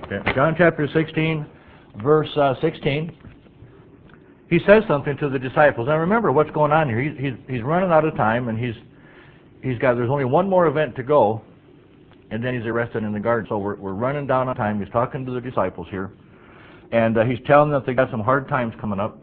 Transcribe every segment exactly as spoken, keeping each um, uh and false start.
Okay. John chapter sixteen, verse uh, sixteen. He says something to the disciples. Now remember what's going on here. He's, he's, he's running out of time, and he's he's got there's only one more event to go, and then he's arrested in the garden. So we're we're running down on time. He's talking to the disciples here, and uh, he's telling them that they got some hard times coming up,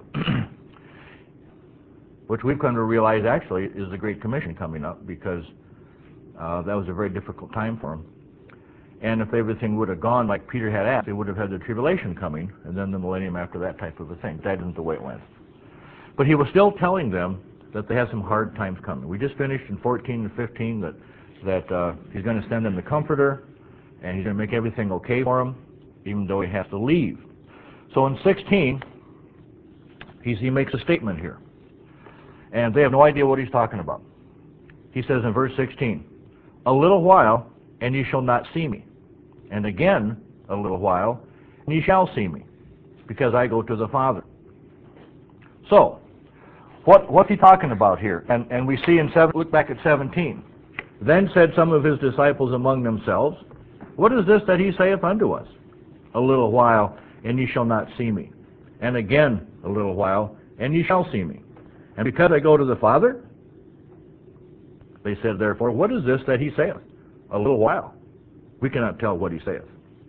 which we've come to realize actually is the Great Commission coming up, because uh, that was a very difficult time for them. And if everything would have gone like Peter had asked, they would have had the tribulation coming, and then the millennium after that type of a thing. That isn't the way it went. But he was still telling them that they had some hard times coming. We just finished in fourteen and fifteen that that uh, he's going to send them the Comforter, and he's going to make everything okay for them, even though he has to leave. So in sixteen, he's, he makes a statement here, and they have no idea what he's talking about. He says in verse sixteen, "A little while, and ye shall not see me. And again, a little while, and ye shall see me, because I go to the Father." So, what, what's he talking about here? And, and we see in, seven, look back at seventeen. "Then said some of his disciples among themselves, What is this that he saith unto us? A little while, and ye shall not see me. And again, a little while, and ye shall see me. And because I go to the Father?" They said, therefore, "What is this that he saith? A little while. We cannot tell what he saith."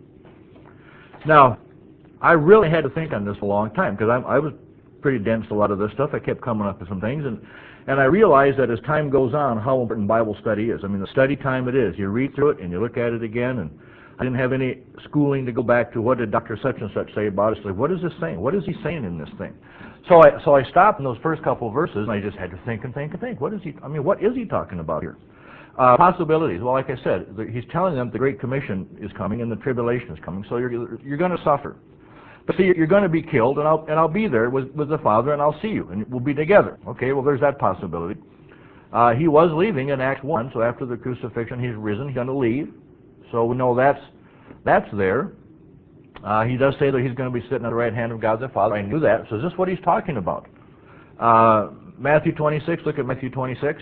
Now, I really had to think on this a long time, because I was pretty dense to a lot of this stuff. I kept coming up with some things, and, and I realized that as time goes on, how important Bible study is. I mean, the study time it is. You read through it, and you look at it again, and I didn't have any schooling to go back to what did Doctor such and such say about it. It's like, what is this saying? What is he saying in this thing? So I, so I stopped in those first couple of verses, and I just had to think and think and think. What is he, I mean, what is he talking about here? Uh, possibilities. Well, like I said, the, he's telling them the Great Commission is coming and the tribulation is coming, so you're you're going to suffer. But see, you're going to be killed, and I'll and I'll be there with with the Father, and I'll see you, and we'll be together. Okay, well, there's that possibility. Uh, he was leaving in Acts one, so after the crucifixion, he's risen. He's going to leave, so we know that's that's there. Uh, he does say that he's going to be sitting at the right hand of God the Father. I knew that. So is this what he's talking about? Uh, Matthew twenty-six. Look at Matthew twenty-six.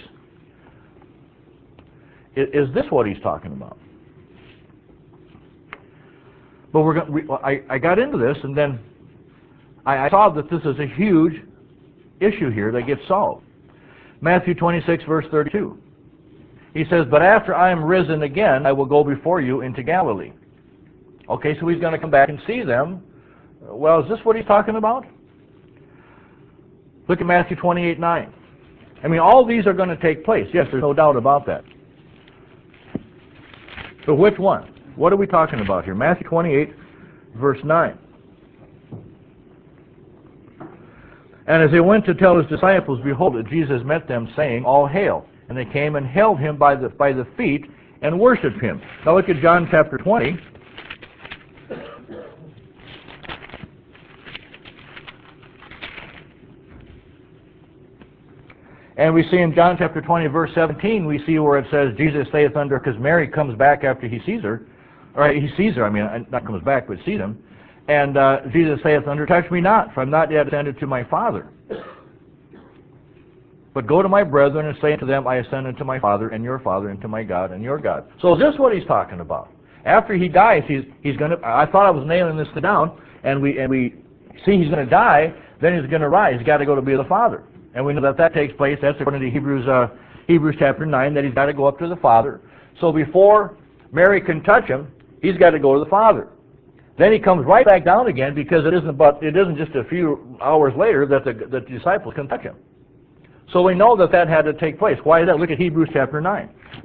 Is this what he's talking about? But we're going. We, I, I got into this, and then I, I saw that this is a huge issue here that gets solved. Matthew twenty-six, verse thirty-two. He says, "But after I am risen again, I will go before you into Galilee." Okay, so he's going to come back and see them. Well, is this what he's talking about? Look at Matthew twenty-eight, nine. I mean, all these are going to take place. Yes, there's no doubt about that. So which one? What are we talking about here? Matthew twenty-eight, verse nine. "And as they went to tell his disciples, behold, Jesus met them, saying, All hail. And they came and held him by the by the feet and worshipped him." Now look at John chapter twenty. And we see in John chapter twenty, verse seventeen, we see where it says, Jesus saith unto her, because Mary comes back after he sees her, or he sees her, I mean, not comes back, but sees him. And uh, Jesus saith unto her, "Touch me not, for I am not yet ascended to my Father. But go to my brethren and say unto them, I ascend unto my Father and your Father, and to my God and your God." So is this what he's talking about? After he dies, he's he's going to. I thought I was nailing this down, and we and we see he's going to die. Then he's going to rise. He's got to go to be the Father, and we know that that takes place. That's according to Hebrews uh, Hebrews chapter nine. That he's got to go up to the Father. So before Mary can touch him, he's got to go to the Father. Then he comes right back down again, because it isn't but it isn't just a few hours later that the that the disciples can touch him. So we know that that had to take place. Why is that? Look at Hebrews chapter nine.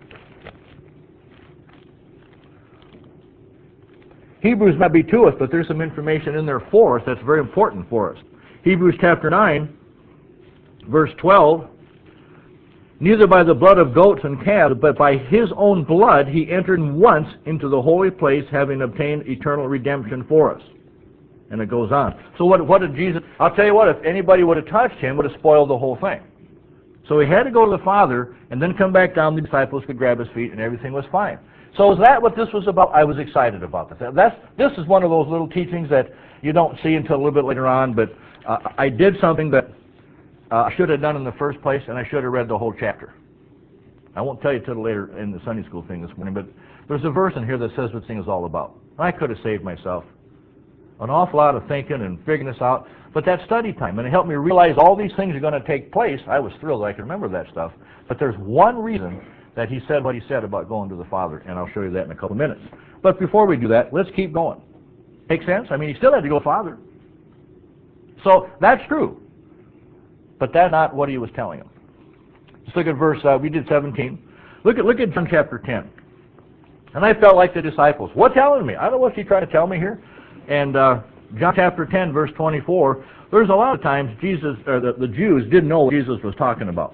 Hebrews might be to us, but there's some information in there for us that's very important for us. Hebrews chapter nine, verse twelve. "Neither by the blood of goats and calves, but by his own blood he entered once into the holy place, having obtained eternal redemption for us." And it goes on. So what, what did Jesus... I'll tell you what, if anybody would have touched him, would have spoiled the whole thing. So he had to go to the Father, and then come back down. The disciples could grab his feet, and everything was fine. So is that what this was about? I was excited about this. That's, this is one of those little teachings that you don't see until a little bit later on, but uh, I did something that uh, I should have done in the first place, and I should have read the whole chapter. I won't tell you till later in the Sunday school thing this morning, but There's a verse in here that says what this thing is all about. I could have saved myself an awful lot of thinking and figuring this out, but that study time, and it helped me realize all these things are going to take place. I was thrilled that I could remember that stuff. But there's one reason that he said what he said about going to the Father, and I'll show you that in a couple minutes. But before we do that, let's keep going. Make sense? I mean, he still had to go to the Father. So that's true, but that's not what he was telling him. Let's look at verse, uh, we did seventeen. Look at, look at John chapter ten. And I felt like the disciples. What telling me? I don't know what's he trying to tell me here. And uh, John chapter ten, verse twenty-four, there's a lot of times Jesus, or the, the Jews didn't know what Jesus was talking about.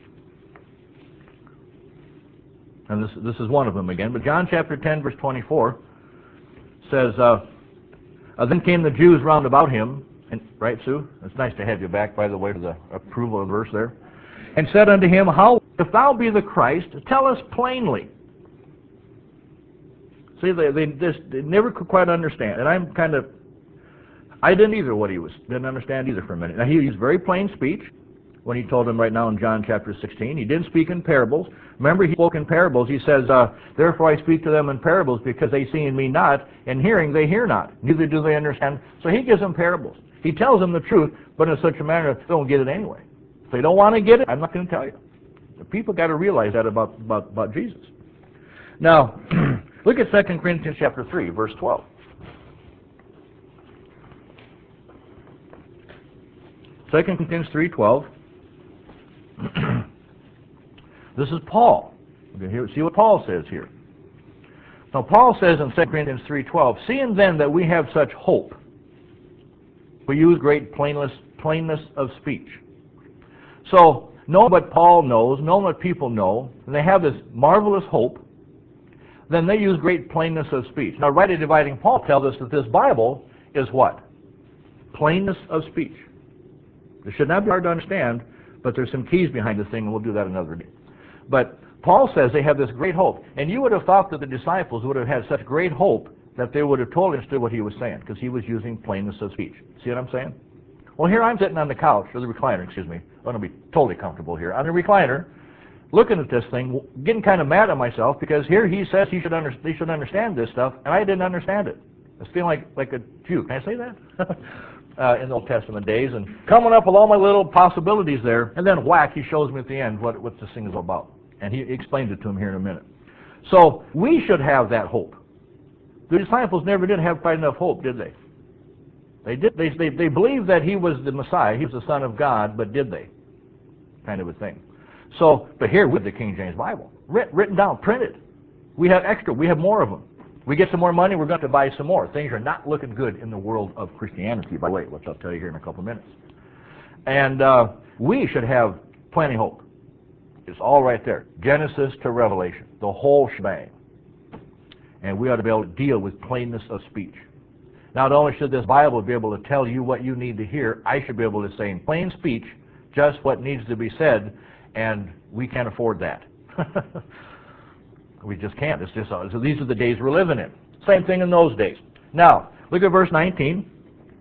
And this, this is one of them again. But John chapter ten, verse twenty-four says, uh, uh, Then came the Jews round about him, and, right, Sue? It's nice to have you back, by the way, to the approval of the verse there. And said unto him, How, if thou be the Christ, tell us plainly. See, they, they just they never could quite understand. And I'm kind of, I didn't either what he was, didn't understand either for a minute. Now, he used very plain speech when he told them right now in John chapter sixteen. He didn't speak in parables. Remember, he spoke in parables. He says, uh, Therefore I speak to them in parables, because they see in me not, and hearing they hear not, neither do they understand. So he gives them parables. He tells them the truth, but in such a manner that they don't get it anyway. If they don't want to get it, I'm not going to tell you. The people got to realize that about, about, about Jesus. Now, look at Second Corinthians chapter three, verse twelve. Second Corinthians three twelve. This is Paul. Hear, see what Paul says here. Now, Paul says in Second Corinthians three twelve, Seeing then that we have such hope, we use great plainness, plainness of speech. So, knowing what Paul knows, knowing what people know, and they have this marvelous hope, then they use great plainness of speech. Now, rightly dividing Paul tells us that this Bible is what? Plainness of speech. It should not be hard to understand, but there's some keys behind this thing, and we'll do that another day. But Paul says they have this great hope, and you would have thought that the disciples would have had such great hope that they would have totally understood what he was saying, because he was using plainness of speech. See what I'm saying? Well, here I'm sitting on the couch, or the recliner, excuse me. I'm going to be totally comfortable here. On the recliner, looking at this thing, getting kind of mad at myself, because here he says he should, under, he should understand this stuff, and I didn't understand it. I was feeling like, like a Jew. Can I say that? uh, in the Old Testament days, and coming up with all my little possibilities there, and then whack, he shows me at the end what, what this thing is all about. And he explains it to him here in a minute. So we should have that hope. The disciples never did have quite enough hope, did they? They did. They, they, they believed that he was the Messiah, he was the Son of God, but did they? Kind of a thing. So, but here with the King James Bible, writ, written down, printed. We have extra, we have more of them. We get some more money, we're going to buy some more. Things are not looking good in the world of Christianity, by the way, which I'll tell you here in a couple of minutes. And uh, we should have plenty of hope. It's all right there. Genesis to Revelation, the whole shebang. And we ought to be able to deal with plainness of speech. Not only should this Bible be able to tell you what you need to hear, I should be able to say in plain speech just what needs to be said, and we can't afford that. We just can't. It's just, so these are the days we're living in. Same thing in those days. Now, look at verse nineteen.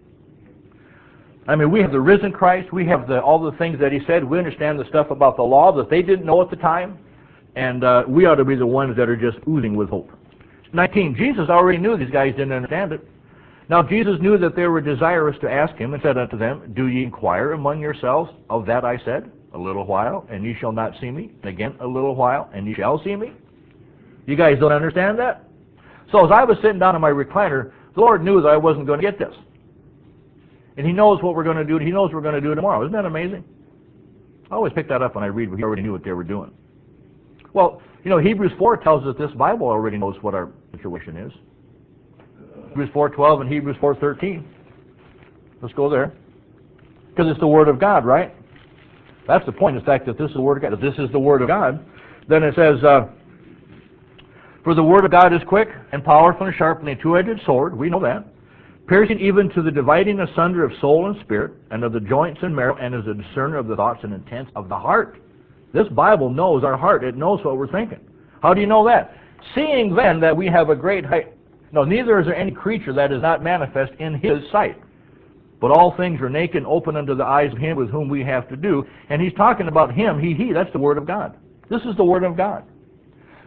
I mean, we have the risen Christ. We have the, all the things that he said. We understand the stuff about the law that they didn't know at the time. And uh, we ought to be the ones that are just oozing with hope. nineteen, Jesus already knew these guys didn't understand it. Now, Jesus knew that they were desirous to ask him, and said unto them, Do ye inquire among yourselves of that I said? A little while, and ye shall not see me. And again, a little while, and ye shall see me. You guys don't understand that? So as I was sitting down in my recliner, the Lord knew that I wasn't going to get this. And he knows what we're going to do. He knows what we're going to do tomorrow. Isn't that amazing? I always pick that up when I read, he already knew what they were doing. Well, you know, Hebrews four tells us that this Bible already knows what our situation is. Hebrews four twelve and Hebrews four thirteen. Let's go there. Because it's the Word of God, right? That's the point, the fact that this is the Word of God. If this is the Word of God, then it says, uh, For the Word of God is quick and powerful and sharper than a two-edged sword. We know that. Piercing even to the dividing asunder of soul and spirit, and of the joints and marrow, and is a discerner of the thoughts and intents of the heart. This Bible knows our heart. It knows what we're thinking. How do you know that? Seeing then that we have a great height. No, neither is there any creature that is not manifest in his sight. But all things are naked and open unto the eyes of him with whom we have to do. And he's talking about him, he, he. That's the Word of God. This is the Word of God.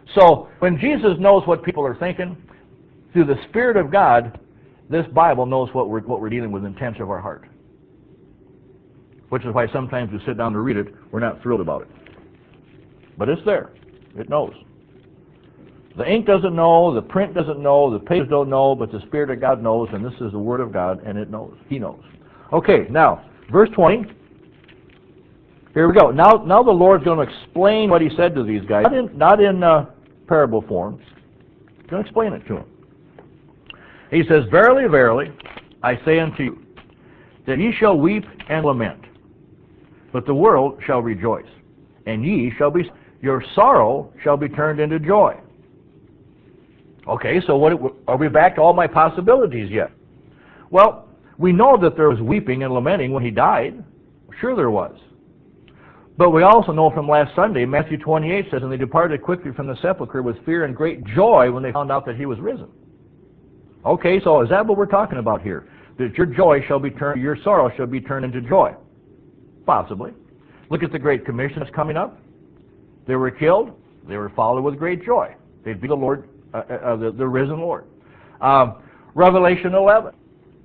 So when Jesus knows what people are thinking, through the Spirit of God, this Bible knows what we're, what we're dealing with in the intents of our heart. Which is why sometimes we sit down to read it, we're not thrilled about it. But it's there. It knows. The ink doesn't know, the print doesn't know, the pages don't know, but the Spirit of God knows, and this is the Word of God, and it knows. He knows. Okay, now, verse twenty. Here we go. Now, now the Lord's going to explain what he said to these guys. Not in, not in uh, parable form. He's going to explain it to them. He says, Verily, verily, I say unto you, that ye shall weep and lament, but the world shall rejoice, and ye shall be, your sorrow shall be turned into joy. Okay, so what, are we back to all my possibilities yet? Well, we know that there was weeping and lamenting when he died. Sure there was. But we also know from last Sunday, Matthew twenty-eight says, And they departed quickly from the sepulchre with fear and great joy when they found out that he was risen. Okay, so is that what we're talking about here? That your joy shall be turned, your sorrow shall be turned into joy? Possibly. Look at the Great Commission that's coming up. They were killed. They were followed with great joy. They'd be the Lord, uh, uh, the, the risen Lord. Um, Revelation eleven.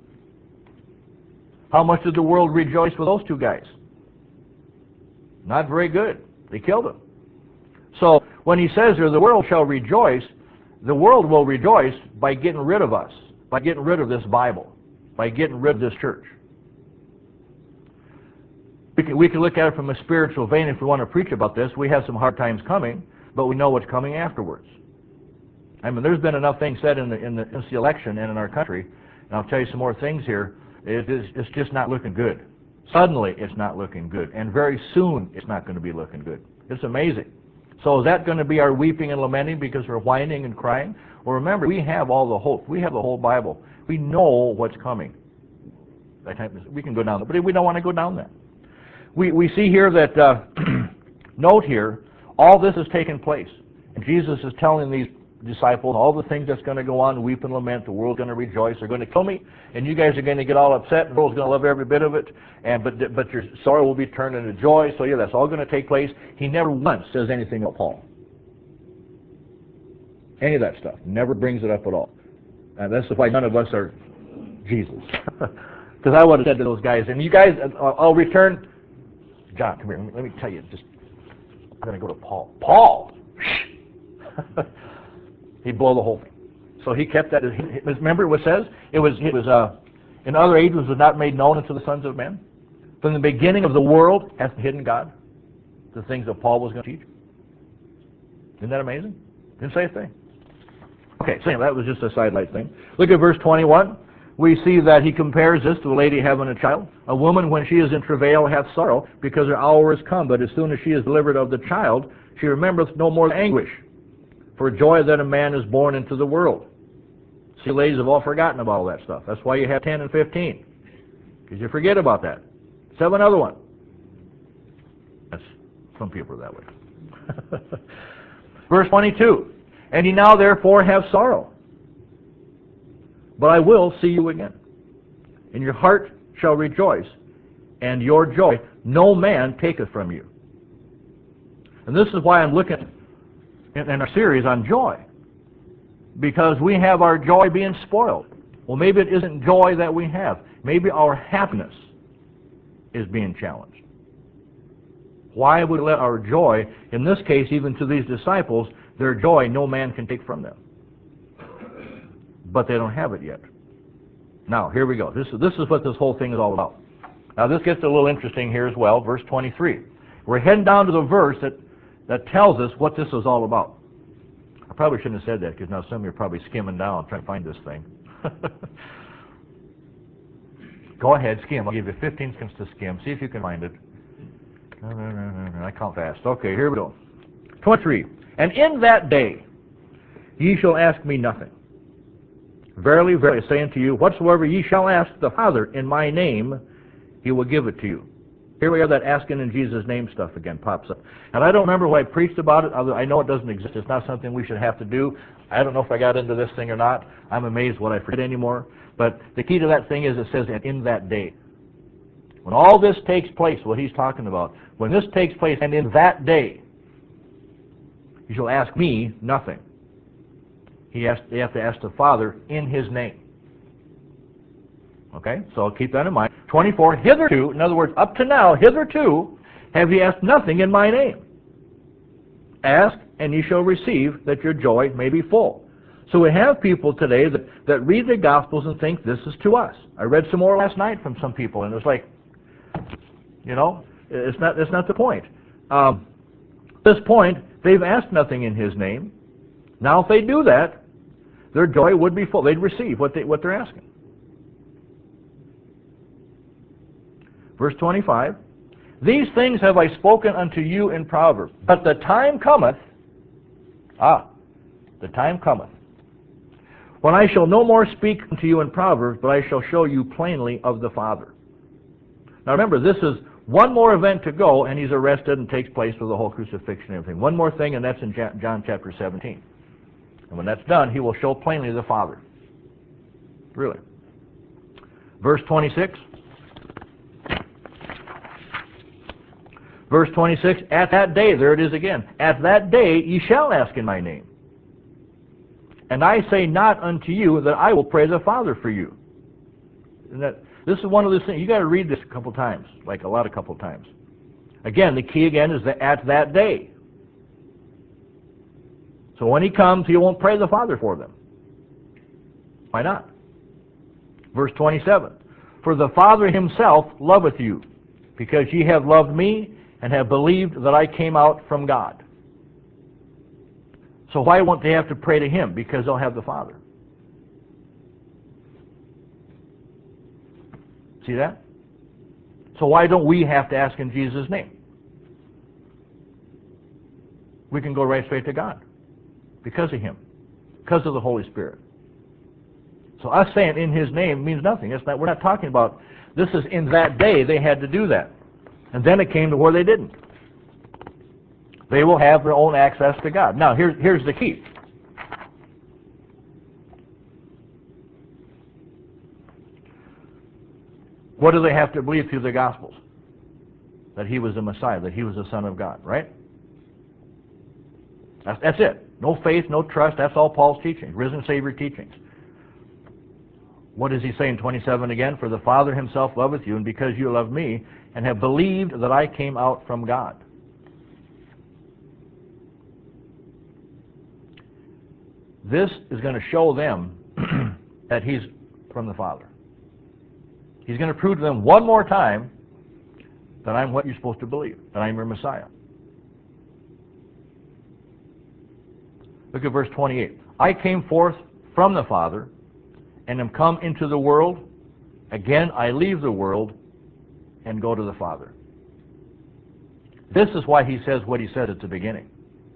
How much did the world rejoice with those two guys? Not very good. They killed them. So when he says here, the world shall rejoice, the world will rejoice by getting rid of us, by getting rid of this Bible, by getting rid of this church. We can, we can look at it from a spiritual vein if we want to preach about this. We have some hard times coming, but we know what's coming afterwards. I mean, there's been enough things said in the, in the, in the election and in our country, and I'll tell you some more things here. It is, it's just not looking good. Suddenly, it's not looking good, and very soon, it's not going to be looking good. It's amazing. So is that going to be our weeping and lamenting because we're whining and crying? Well, remember, we have all the hope. We have the whole Bible. We know what's coming. That type of, we can go down there, but we don't want to go down that. We, we see here that, uh, note here, all this has taken place. And Jesus is telling these disciples all the things that's going to go on, weep and lament, the world's going to rejoice, they're going to kill me, and you guys are going to get all upset, and the world's going to love every bit of it, and but but your sorrow will be turned into joy. So yeah, that's all going to take place. He never once says anything about Paul. Any of that stuff. Never brings it up at all. And that's why none of us are Jesus. Because I would have said to those guys, and you guys, I'll return. John, come here. Let me tell you. Just, I'm going to go to Paul. Paul! He'd blow the whole thing. So he kept that. Remember what it says? It was, it was uh, in other ages was not made known unto the sons of men. From the beginning of the world hath hidden God the things that Paul was going to teach. Isn't that amazing? Didn't say a thing. Okay, so that was just a sidelight thing. Look at verse twenty-one. We see that he compares this to a lady having a child. A woman, when she is in travail, hath sorrow, because her hour is come. But as soon as she is delivered of the child, she remembereth no more anguish, for joy that a man is born into the world. See, ladies have all forgotten about all that stuff. That's why you have ten and fifteen, because you forget about that. Let's have another one. That's, some people are that way. Verse twenty-two. And ye now therefore have sorrow, but I will see you again, and your heart shall rejoice, and your joy no man taketh from you. And this is why I'm looking in, in our series on joy, because we have our joy being spoiled. Well, maybe it isn't joy that we have. Maybe our happiness is being challenged. Why would we let our joy, in this case even to these disciples, their joy no man can take from them? But they don't have it yet. Now, here we go. This is, this is what this whole thing is all about. Now, this gets a little interesting here as well, verse twenty-three. We're heading down to the verse that, that tells us what this is all about. I probably shouldn't have said that, because now some of you are probably skimming down trying to find this thing. Go ahead, skim. I'll give you fifteen seconds to skim. See if you can find it. No, no, no, no, no. I count fast. Okay, here we go. twenty-three. And in that day ye shall ask me nothing. Verily, verily, I say unto you, whatsoever ye shall ask the Father in my name, he will give it to you. Here we have that asking in Jesus' name stuff again pops up. And I don't remember what I preached about it. I know it doesn't exist. It's not something we should have to do. I don't know if I got into this thing or not. I'm amazed what I forget anymore. But the key to that thing is it says, and in that day. When all this takes place, what he's talking about, when this takes place, and in that day, You shall ask me nothing. He has, they have to ask the Father in his name. Okay, so keep that in mind. twenty-four, hitherto, in other words, up to now, hitherto, have ye asked nothing in my name. Ask, and ye shall receive, that your joy may be full. So we have people today that, that read the Gospels and think this is to us. I read some more last night from some people, and it was like, you know, it's not, it's not the point. Um, at this point, they've asked nothing in his name. Now if they do that, their joy would be full. They'd receive what, they, what they're asking. Verse twenty-five, these things have I spoken unto you in Proverbs, but the time cometh, ah, the time cometh, when I shall no more speak unto you in Proverbs, but I shall show you plainly of the Father. Now remember, this is one more event to go, and he's arrested and takes place with the whole crucifixion and everything. One more thing, and that's in John chapter seventeen. And when that's done, he will show plainly the Father. Really. Verse twenty-six. Verse twenty-six, at that day, there it is again, at that day ye shall ask in my name. And I say not unto you that I will pray the Father for you. And that, this is one of those things, you got to read this a couple times, like a lot of couple times. Again, the key again is that at that day. So when he comes, he won't pray the Father for them. Why not? Verse twenty-seven, for the Father himself loveth you, because ye have loved me, and have believed that I came out from God. So why won't they have to pray to him? Because they'll have the Father. See that? So why don't we have to ask in Jesus' name? We can go right straight to God. Because of him. Because of the Holy Spirit. So us saying in his name means nothing. It's not, we're not talking about, this is in that day they had to do that. And then it came to where they didn't. They will have their own access to God. Now, here's, here's the key. What do they have to believe through the Gospels? That he was the Messiah, that he was the Son of God, right? That's, that's it. No faith, no trust, that's all Paul's teaching, risen Savior teachings. What does he say in twenty-seven again? For the Father himself loveth you, and because you love me, and have believed that I came out from God. This is going to show them that he's from the Father. He's going to prove to them one more time that I'm what you're supposed to believe, that I'm your Messiah. Look at verse twenty-eight. I came forth from the Father, and am come into the world. Again I leave the world, and go to the Father. This is why he says what he said at the beginning.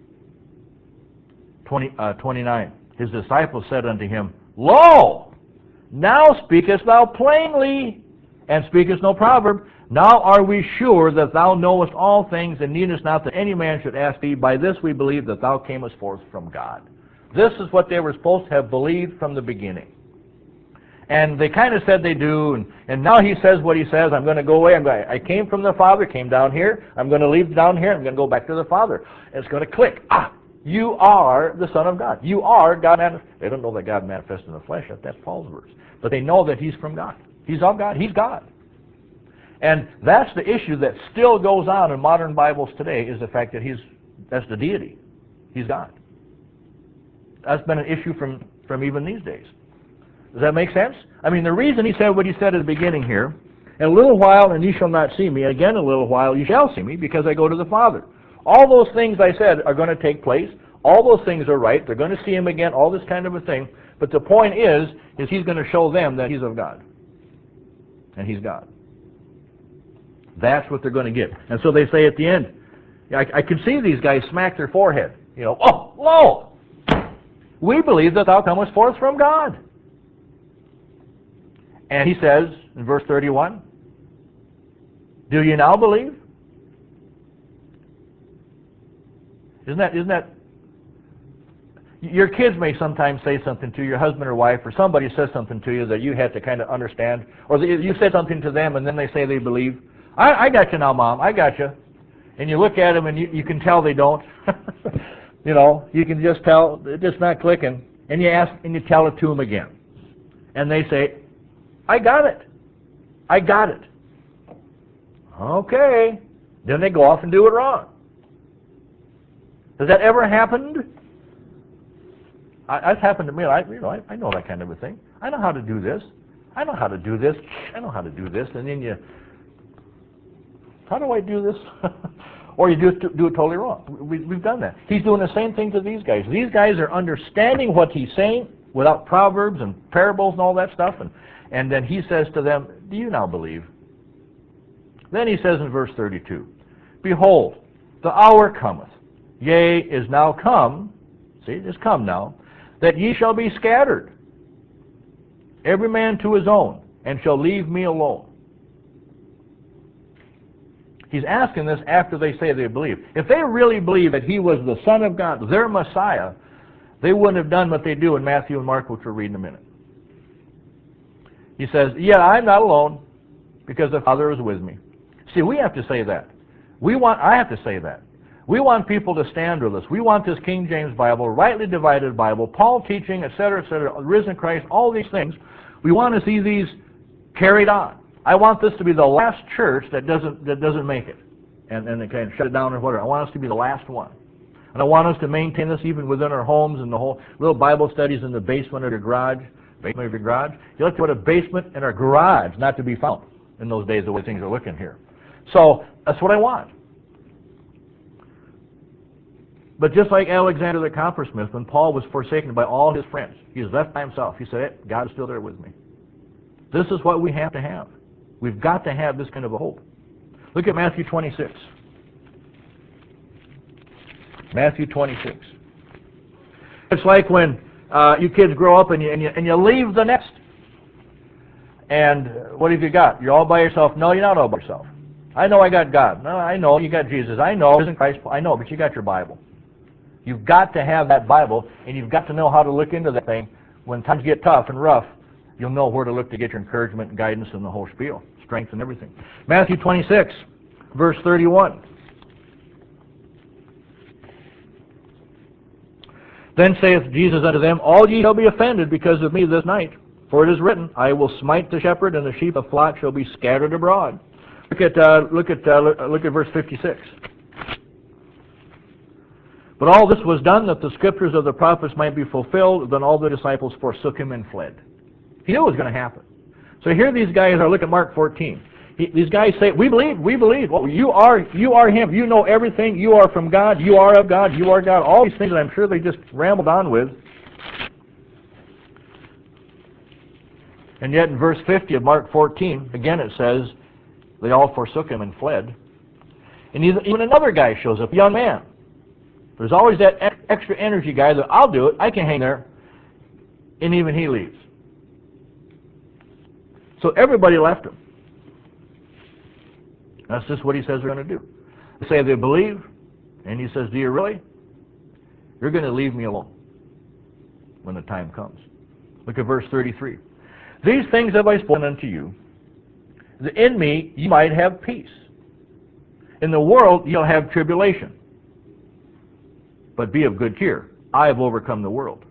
twenty, uh, twenty-nine. His disciples said unto him, Lo, now speakest thou plainly, and speakest no proverb. Now are we sure that thou knowest all things, and needest not that any man should ask thee. By this we believe that thou camest forth from God. This is what they were supposed to have believed from the beginning. And they kind of said they do, and, and now he says what he says. I'm going to go away. I'm going, I came from the Father, came down here. I'm going to leave down here. I'm going to go back to the Father. And it's going to click. Ah, you are the Son of God. You are God manifest. They don't know that God manifested in the flesh. That's Paul's verse. But they know that he's from God. He's of God. He's God. And that's the issue that still goes on in modern Bibles today, is the fact that he's, that's the deity. He's God. That's been an issue from, from even these days. Does that make sense? I mean, the reason he said what he said at the beginning here, in a little while, and ye shall not see me, again a little while, you shall see me, because I go to the Father. All those things I said are going to take place. All those things are right. They're going to see him again, all this kind of a thing. But the point is, is he's going to show them that he's of God. And he's God. That's what they're going to get. And so they say at the end, I, I can see these guys smack their forehead. You know, oh, lo! We believe that thou comest forth from God. And he says in verse thirty-one, do you now believe? Isn't that, isn't that, your kids may sometimes say something to you, your husband or wife, or somebody says something to you that you had to kind of understand, or you said something to them and then they say they believe. I, I got you now, Mom, I got you. And you look at them and you, you can tell they don't. You know, you can just tell it's just not clicking, and you ask and you tell it to them again, and they say, "I got it, I got it." Okay, then they go off and do it wrong. Has that ever happened? I, that's happened to me. I, you know, I, I know that kind of a thing. I know how to do this. I know how to do this. I know how to do this, and then you, how do I do this? Or you do it, do it totally wrong. We, we've done that. He's doing the same thing to these guys. These guys are understanding what he's saying without proverbs and parables and all that stuff, and, and then he says to them, "Do you now believe?" Then he says in verse thirty-two, "Behold, the hour cometh, yea, is now come," see, it's come now, "that ye shall be scattered, every man to his own, and shall leave me alone." He's asking this after they say they believe. If they really believe that he was the Son of God, their Messiah, they wouldn't have done what they do in Matthew and Mark, which we'll read in a minute. He says, "Yeah, I'm not alone, because the Father is with me." See, we have to say that. We want. I have to say that. We want people to stand with us. We want this King James Bible, rightly divided Bible, Paul teaching, et cetera, et cetera, risen Christ, all these things. We want to see these carried on. I want this to be the last church that doesn't that doesn't make it, and and they kind of shut it down or whatever. I want us to be the last one, and I want us to maintain this even within our homes and the whole little Bible studies in the basement of your garage. Basement of your garage. You like to put a basement in our garage, not to be found in those days the way things are looking here. So that's what I want. But just like Alexander the coppersmith, when Paul was forsaken by all his friends, he was left by himself. He said, "Hey, God is still there with me." This is what we have to have. We've got to have this kind of a hope. Look at Matthew twenty-six. Matthew twenty-six. It's like when uh, you kids grow up and you, and you and you leave the nest. And what have you got? You're all by yourself. No, you're not all by yourself. I know I got God. No, I know you got Jesus. I know isn't Christ. I know, but you got your Bible. You've got to have that Bible, and you've got to know how to look into that thing. When times get tough and rough, you'll know where to look to get your encouragement and guidance and the whole spiel, strength and everything. Matthew twenty-six, verse thirty-one. "Then saith Jesus unto them, All ye shall be offended because of me this night. For it is written, I will smite the shepherd, and the sheep of the flock shall be scattered abroad." Look at uh, look at uh, look at verse fifty-six. "But all this was done that the scriptures of the prophets might be fulfilled. Then all the disciples forsook him and fled." He knew it was going to happen. So here these guys are. Look at Mark fourteen. He, these guys say, "We believe, we believe. Well, you are, you are him. You know everything. You are from God. You are of God. You are God." All these things that I'm sure they just rambled on with. And yet in verse fifty of Mark fourteen, again it says, they all forsook him and fled. And even another guy shows up, a young man. There's always that extra energy guy that, "I'll do it. I can hang there." And even he leaves. So everybody left him. That's just what he says they're going to do. They say they believe, and he says, "Do you really? You're going to leave me alone when the time comes." Look at verse thirty-three. "These things have I spoken unto you, that in me you might have peace. In the world you'll have tribulation. But be of good cheer. I have overcome the world."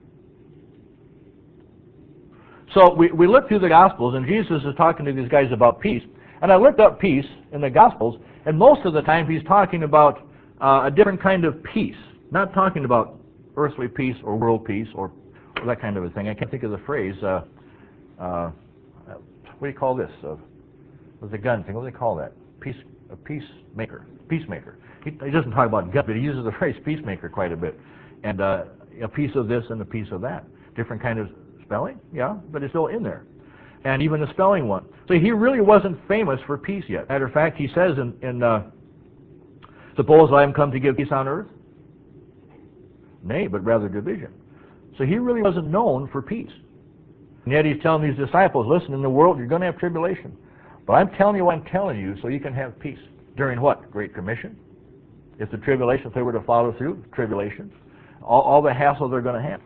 So we, we look through the Gospels, and Jesus is talking to these guys about peace. And I looked up peace in the Gospels, and most of the time he's talking about uh, a different kind of peace. Not talking about earthly peace or world peace or, or that kind of a thing. I can't think of the phrase. Uh, uh, what do you call this? Uh, with the gun thing. What do they call that? Peace, a peacemaker. Peacemaker. He, he doesn't talk about gun, but he uses the phrase peacemaker quite a bit. And uh, a piece of this and a piece of that. Different kind of spelling, yeah, but it's still in there. And even the spelling one. So he really wasn't famous for peace yet. Matter of fact, he says in, in uh, "Suppose I am come to give peace on earth? Nay, but rather division." So he really wasn't known for peace. And yet he's telling these disciples, "Listen, in the world you're going to have tribulation. But I'm telling you what I'm telling you so you can have peace." During what? Great Commission. If the tribulation, if they were to follow through, tribulation. All, all the hassle they're going to have.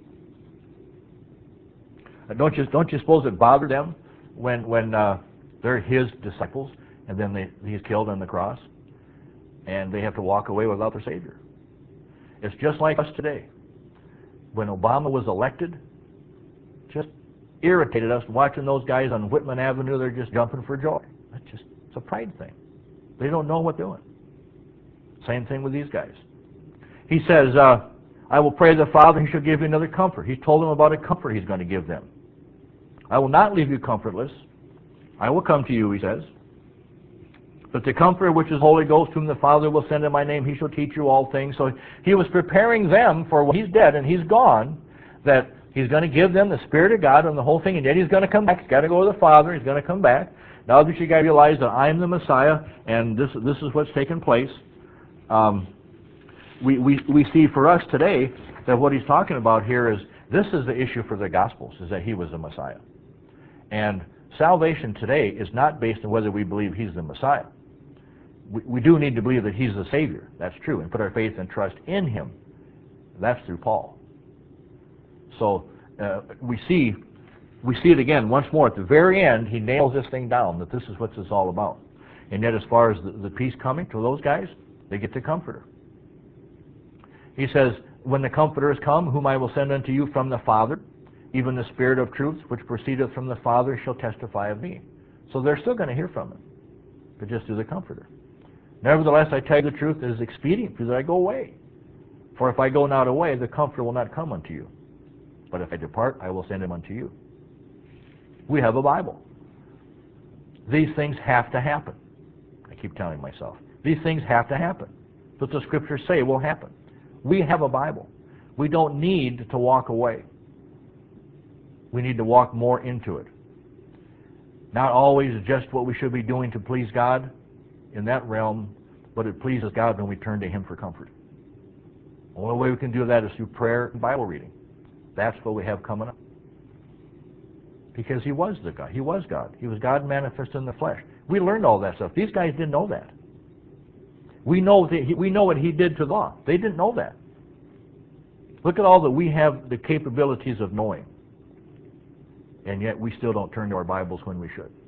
Don't you, don't you suppose it bothered them when, when uh, they're his disciples and then they, he's killed on the cross and they have to walk away without their Savior? It's just like us today. When Obama was elected, just irritated us watching those guys on Whitman Avenue. They're just jumping for joy. That's just, it's a pride thing. They don't know what they're doing. Same thing with these guys. He says, uh, I will pray the Father, he shall give you another comfort. He told them about a comfort he's going to give them. I will not leave you comfortless. I will come to you, he says. But the Comforter, which is Holy Ghost, whom the Father will send in my name, he shall teach you all things. So he was preparing them for when he's dead and he's gone, that he's going to give them the Spirit of God and the whole thing, and yet he's going to come back. He's got to go to the Father. He's going to come back. Now that you guys realize that I'm the Messiah, and this this is what's taken place, um, we, we, we see for us today that what he's talking about here is this is the issue for the Gospels, is that he was the Messiah. And salvation today is not based on whether we believe he's the Messiah. We, we do need to believe that he's the Savior. That's true. And put our faith and trust in him. That's through Paul. So uh, we see we see it again once more. At the very end, he nails this thing down, that this is what this is all about. And yet as far as the, the peace coming to those guys, they get the Comforter. He says, when the Comforter is come, whom I will send unto you from the Father, even the Spirit of truth, which proceedeth from the Father, shall testify of me. So they're still going to hear from him, but just through the Comforter. Nevertheless, I tell you the truth, it is expedient for you that I go away. For if I go not away, the Comforter will not come unto you. But if I depart, I will send him unto you. We have a Bible. These things have to happen. I keep telling myself, these things have to happen. But the Scriptures say will happen. We have a Bible. We don't need to walk away. We need to walk more into it. Not always just what we should be doing to please God in that realm, but it pleases God when we turn to him for comfort. The only way we can do that is through prayer and Bible reading. That's what we have coming up. Because he was the God. He was God. He was God manifest in the flesh. We learned all that stuff. These guys didn't know that. We know that he, we know what he did to the law. They didn't know that. Look at all that we have the capabilities of knowing. And yet we still don't turn to our Bibles when we should.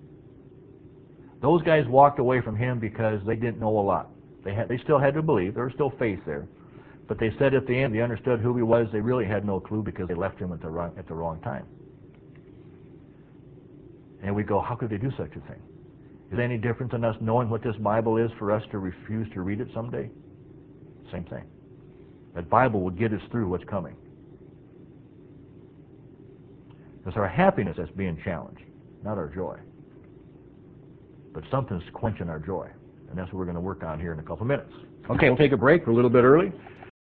Those guys walked away from him because they didn't know a lot. They had, they still had to believe. There was still faith there. But they said at the end, they understood who he was. They really had no clue because they left him at the wrong, at the wrong time. And we go, how could they do such a thing? Is there any difference in us knowing what this Bible is for us to refuse to read it someday? Same thing. That Bible will get us through what's coming. It's our happiness that's being challenged, not our joy. But something's quenching our joy. And that's what we're going to work on here in a couple minutes. Okay, we'll take a break. We're a little bit early.